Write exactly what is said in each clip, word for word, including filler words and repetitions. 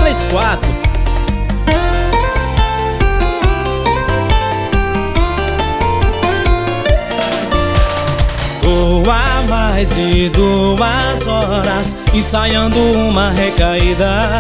três quatro. Tô há mais de duas horas ensaiando uma recaída.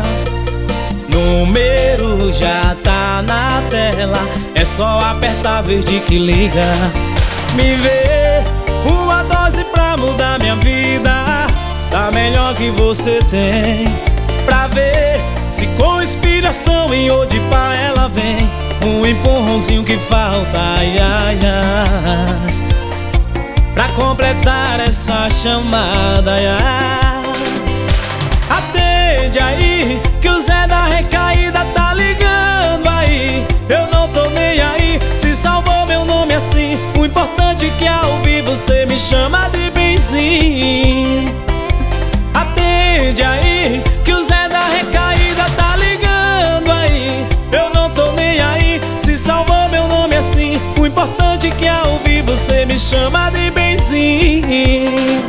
Número já tá na tela, é só apertar verde que liga. Me vê, uma dose pra mudar minha vida, tá melhor que você tem. Pra ver se com inspiração em Odipá ela vem. Um empurrãozinho que falta, ai, ai, ai, pra completar essa chamada, ai, ai. Atende aí, que o Zé da recaída tá ligando aí. Eu não tô nem aí, se salvou meu nome assim. O importante é que ao vivo você me chama de benzinho. Atende aí, que o Zé da recaída tá ligando aí. Eu não tô nem aí, se salvou meu nome assim. O importante é que ao vivo você me chama de benzinho.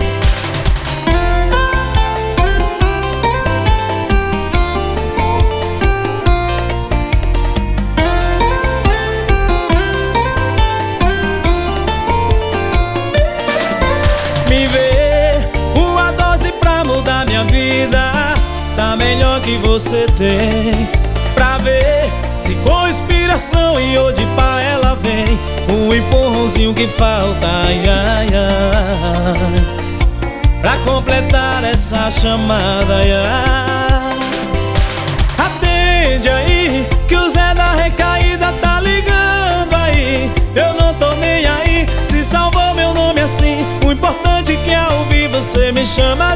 Me vê, uma dose pra mudar minha vida, tá melhor que você tem. Pra ver se com inspiração em Odipá ela vem. Um empurrãozinho que falta, ai, ai, ai, pra completar essa chamada, ai, ai. Atende aí, que o Zé da recaída tá ligando aí. Eu não tô nem aí, se salvou meu nome assim. O importante é que ao vivo você me chama